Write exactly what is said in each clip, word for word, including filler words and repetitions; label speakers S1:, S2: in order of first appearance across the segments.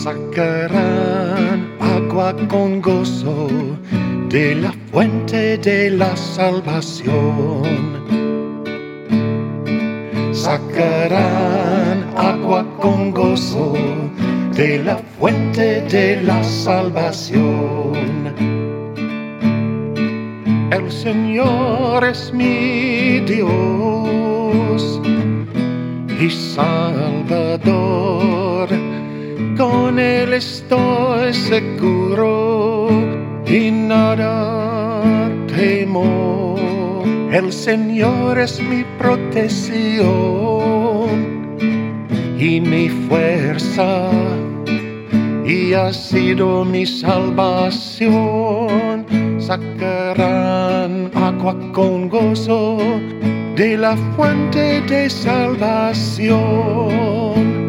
S1: Sacarán agua con gozo de la fuente de la salvación. Sacarán agua con gozo de la fuente de la salvación. El Señor es mi Dios y Salvador, con Él estoy seguro y nada temo. El Señor es mi protección y mi fuerza, y ha sido mi salvación. Sacarán agua con gozo de la fuente de salvación.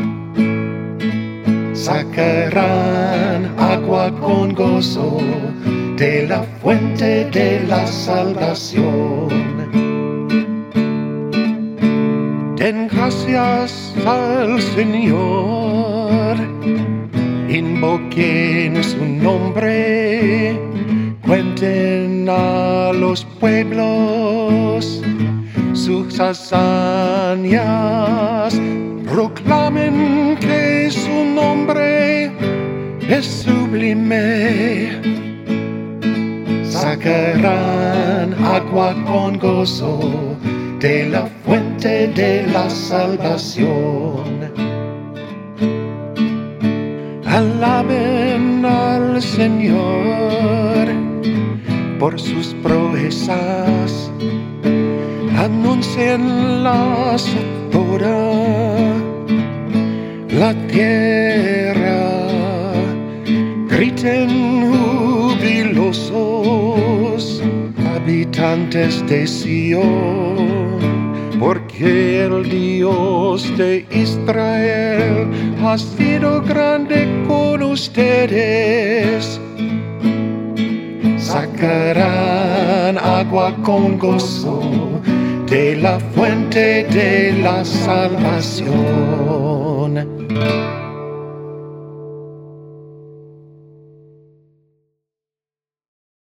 S1: Sacarán agua con gozo de la fuente de la salvación. Den gracias al Señor, invoquen su nombre, cuenten a los pueblos sus hazañas, proclamen que su nombre es sublime. Sacarán agua con gozo de la fuente de la salvación. Alaben al Señor por sus proezas, anuncienlas a toda la tierra, griten jubilosos habitantes de Sión, porque el Dios de Israel ha sido grande con ustedes. Sacarán agua con gozo de la fuente de la salvación.